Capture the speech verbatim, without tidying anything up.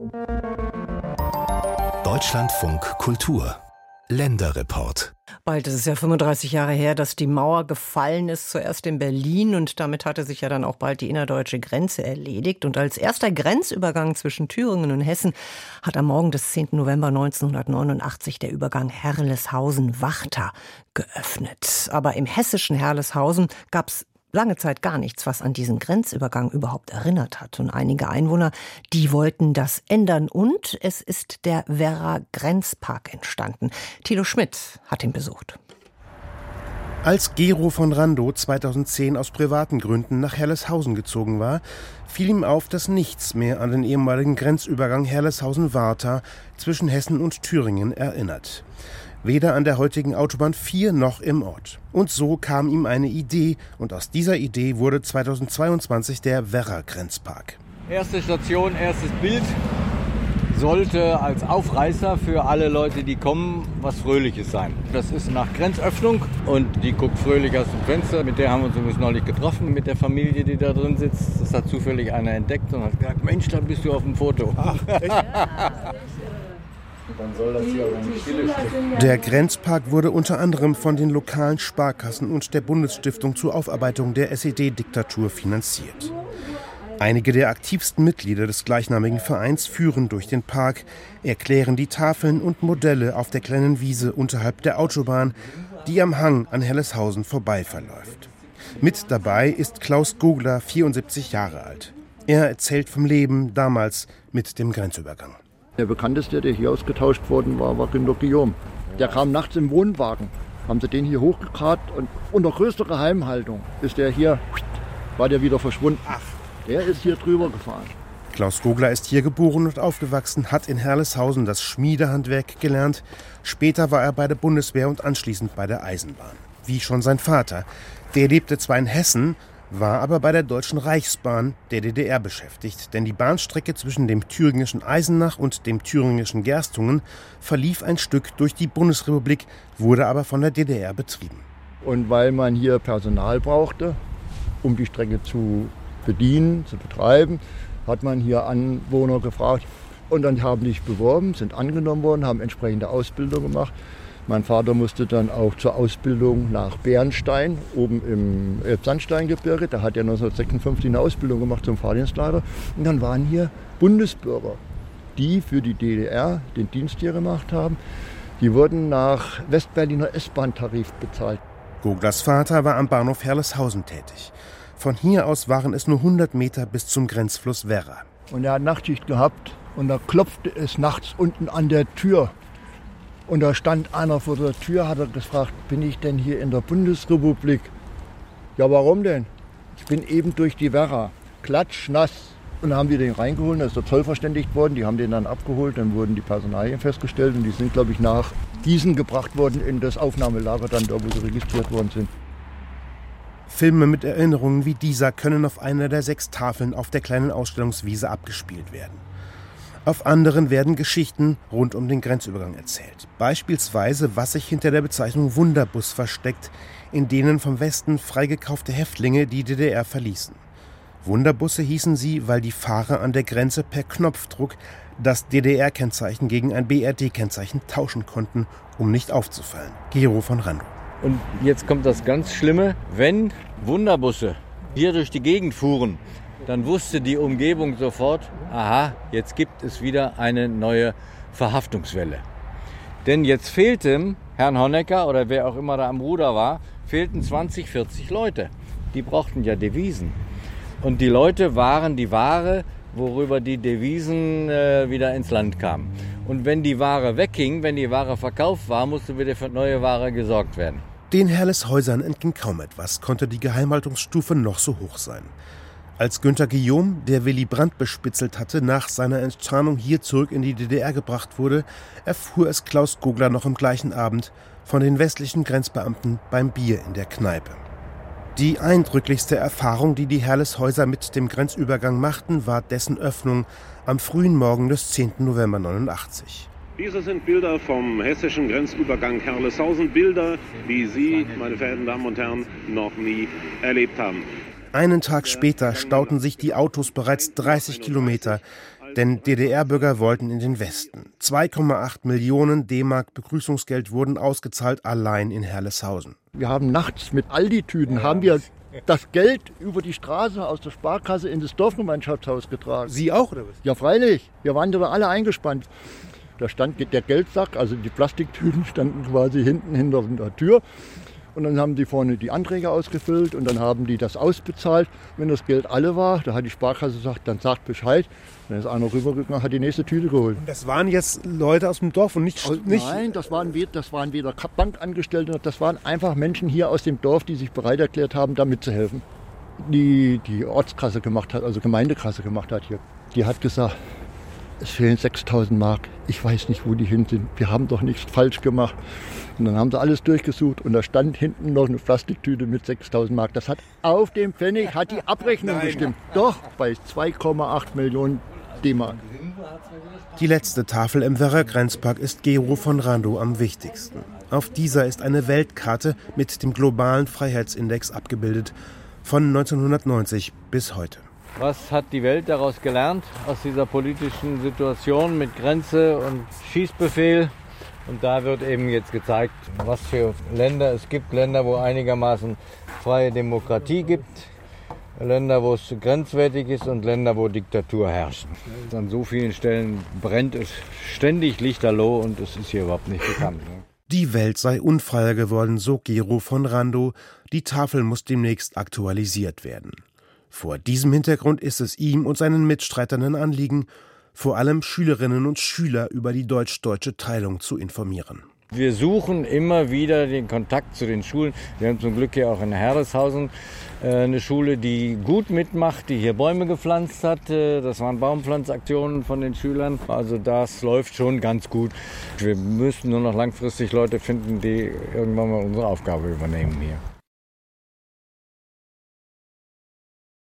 Deutschlandfunk Kultur Länderreport. Bald ist es ja fünfunddreißig Jahre her, dass die Mauer gefallen ist, zuerst in Berlin, und damit hatte sich ja dann auch bald die innerdeutsche Grenze erledigt. Und als erster Grenzübergang zwischen Thüringen und Hessen hat am Morgen des zehnten November neunzehnhundertneunundachtzig der Übergang Herleshausen-Wachta geöffnet. Aber im hessischen Herleshausen gab es lange Zeit gar nichts, was an diesen Grenzübergang überhaupt erinnert hat. Und einige Einwohner, die wollten das ändern. Und es ist der Werra-Grenzpark entstanden. Thilo Schmidt hat ihn besucht. Als Gero von Randow zweitausendzehn aus privaten Gründen nach Herleshausen gezogen war, fiel ihm auf, dass nichts mehr an den ehemaligen Grenzübergang Herleshausen-Wachta zwischen Hessen und Thüringen erinnert. Weder an der heutigen Autobahn vier noch im Ort. Und so kam ihm eine Idee, und aus dieser Idee wurde zweitausendzweiundzwanzig der Werra-Grenzpark. Erste Station, erstes Bild, sollte als Aufreißer für alle Leute, die kommen, was Fröhliches sein. Das ist nach Grenzöffnung und die guckt fröhlich aus dem Fenster. Mit der haben wir uns übrigens neulich getroffen, mit der Familie, die da drin sitzt. Das hat zufällig einer entdeckt und hat gesagt, Mensch, da bist du auf dem Foto. Ach, echt? Dann soll das hier aber nicht stille stehen. Der Grenzpark wurde unter anderem von den lokalen Sparkassen und der Bundesstiftung zur Aufarbeitung der S E D-Diktatur finanziert. Einige der aktivsten Mitglieder des gleichnamigen Vereins führen durch den Park, erklären die Tafeln und Modelle auf der kleinen Wiese unterhalb der Autobahn, die am Hang an Herleshausen vorbei verläuft. Mit dabei ist Klaus Gogler, vierundsiebzig Jahre alt. Er erzählt vom Leben damals mit dem Grenzübergang. Der bekannteste, der hier ausgetauscht worden war, war Günter Guillaume. Der kam nachts im Wohnwagen, haben sie den hier hochgekarrt und unter größter Geheimhaltung ist der hier, war der wieder verschwunden. Ach, der ist hier drüber gefahren. Klaus Gogler ist hier geboren und aufgewachsen, hat in Herleshausen das Schmiedehandwerk gelernt. Später war er bei der Bundeswehr und anschließend bei der Eisenbahn. Wie schon sein Vater. Der lebte zwar in Hessen, war aber bei der Deutschen Reichsbahn, der D D R, beschäftigt. Denn die Bahnstrecke zwischen dem thüringischen Eisenach und dem thüringischen Gerstungen verlief ein Stück durch die Bundesrepublik, wurde aber von der D D R betrieben. Und weil man hier Personal brauchte, um die Strecke zu bedienen, zu betreiben, hat man hier Anwohner gefragt. Und dann haben die sich beworben, sind angenommen worden, haben entsprechende Ausbildung gemacht. Mein Vater musste dann auch zur Ausbildung nach Bernstein, oben im Elbsandsteingebirge. Da hat er neunzehnhundertsechsundfünfzig eine Ausbildung gemacht zum Fahrdienstleiter. Und dann waren hier Bundesbürger, die für die D D R den Dienst hier gemacht haben. Die wurden nach Westberliner S-Bahn-Tarif bezahlt. Goglers Vater war am Bahnhof Herleshausen tätig. Von hier aus waren es nur hundert Meter bis zum Grenzfluss Werra. Und er hat Nachtschicht gehabt und da klopfte es nachts unten an der Tür. Und da stand einer vor der Tür, hat er gefragt, bin ich denn hier in der Bundesrepublik? Ja, warum denn? Ich bin eben durch die Werra, klatschnass. Und dann haben wir den reingeholt, da ist der Zoll verständigt worden, die haben den dann abgeholt, dann wurden die Personalien festgestellt und die sind, glaube ich, nach Gießen gebracht worden in das Aufnahmelager, dann da, wo sie registriert worden sind. Filme mit Erinnerungen wie dieser können auf einer der sechs Tafeln auf der kleinen Ausstellungswiese abgespielt werden. Auf anderen werden Geschichten rund um den Grenzübergang erzählt. Beispielsweise, was sich hinter der Bezeichnung Wunderbus versteckt, in denen vom Westen freigekaufte Häftlinge die D D R verließen. Wunderbusse hießen sie, weil die Fahrer an der Grenze per Knopfdruck das D D R-Kennzeichen gegen ein B R D-Kennzeichen tauschen konnten, um nicht aufzufallen. Gero von Randow. Und jetzt kommt das ganz Schlimme, wenn Wunderbusse hier durch die Gegend fuhren, dann wusste die Umgebung sofort, aha, jetzt gibt es wieder eine neue Verhaftungswelle. Denn jetzt fehlten Herrn Honecker oder wer auch immer da am Ruder war, fehlten zwanzig, vierzig Leute. Die brauchten ja Devisen. Und die Leute waren die Ware, worüber die Devisen äh, wieder ins Land kamen. Und wenn die Ware wegging, wenn die Ware verkauft war, musste wieder für neue Ware gesorgt werden. Den Herleshäusern entging kaum etwas, konnte die Geheimhaltungsstufe noch so hoch sein. Als Günter Guillaume, der Willy Brandt bespitzelt hatte, nach seiner Enttarnung hier zurück in die D D R gebracht wurde, erfuhr es Klaus Gogler noch am gleichen Abend von den westlichen Grenzbeamten beim Bier in der Kneipe. Die eindrücklichste Erfahrung, die die Herleshäuser mit dem Grenzübergang machten, war dessen Öffnung am frühen Morgen des zehnten November neunundachtzig. Diese sind Bilder vom hessischen Grenzübergang Herleshausen. Bilder, die Sie, meine verehrten Damen und Herren, noch nie erlebt haben. Einen Tag später stauten sich die Autos bereits dreißig Kilometer Denn D D R-Bürger wollten in den Westen. zwei Komma acht Millionen D-Mark Begrüßungsgeld wurden ausgezahlt, allein in Herleshausen. Wir haben nachts mit Aldi-Tüten, haben wir das Geld über die Straße aus der Sparkasse in das Dorfgemeinschaftshaus getragen. Sie auch, oder was? Ja, freilich. Wir waren da alle eingespannt. Da stand der Geldsack, also die Plastiktüten standen quasi hinten hinter der Tür. Und dann haben die vorne die Anträge ausgefüllt und dann haben die das ausbezahlt. Wenn das Geld alle war, da hat die Sparkasse gesagt, dann sagt Bescheid. Dann ist einer rübergegangen und hat die nächste Tüte geholt. Und das waren jetzt Leute aus dem Dorf und nicht... Also, nicht nein, das waren, das waren weder Bankangestellte, das waren einfach Menschen hier aus dem Dorf, die sich bereit erklärt haben, da mitzuhelfen. Die die Ortskasse gemacht hat, also Gemeindekasse gemacht hat hier, die hat gesagt, es fehlen sechstausend Mark. Ich weiß nicht, wo die hin sind. Wir haben doch nichts falsch gemacht. Und dann haben sie alles durchgesucht und da stand hinten noch eine Plastiktüte mit sechstausend Mark. Das hat auf dem Pfennig hat die Abrechnung Nein. bestimmt. Doch, bei zwei Komma acht Millionen D-Mark. Die letzte Tafel im Werra Grenzpark ist Gero von Randow am wichtigsten. Auf dieser ist eine Weltkarte mit dem globalen Freiheitsindex abgebildet, von neunzehnhundertneunzig bis heute. Was hat die Welt daraus gelernt, aus dieser politischen Situation mit Grenze und Schießbefehl? Und da wird eben jetzt gezeigt, was für Länder es gibt. Länder, wo einigermaßen freie Demokratie gibt. Länder, wo es grenzwertig ist und Länder, wo Diktatur herrscht. An so vielen Stellen brennt es ständig lichterloh und es ist hier überhaupt nicht bekannt. Die Welt sei unfreier geworden, so Gero von Randow. Die Tafel muss demnächst aktualisiert werden. Vor diesem Hintergrund ist es ihm und seinen Mitstreitern ein Anliegen, vor allem Schülerinnen und Schüler über die deutsch-deutsche Teilung zu informieren. Wir suchen immer wieder den Kontakt zu den Schulen. Wir haben zum Glück ja auch in Herleshausen eine Schule, die gut mitmacht, die hier Bäume gepflanzt hat. Das waren Baumpflanzaktionen von den Schülern. Also das läuft schon ganz gut. Wir müssen nur noch langfristig Leute finden, die irgendwann mal unsere Aufgabe übernehmen hier.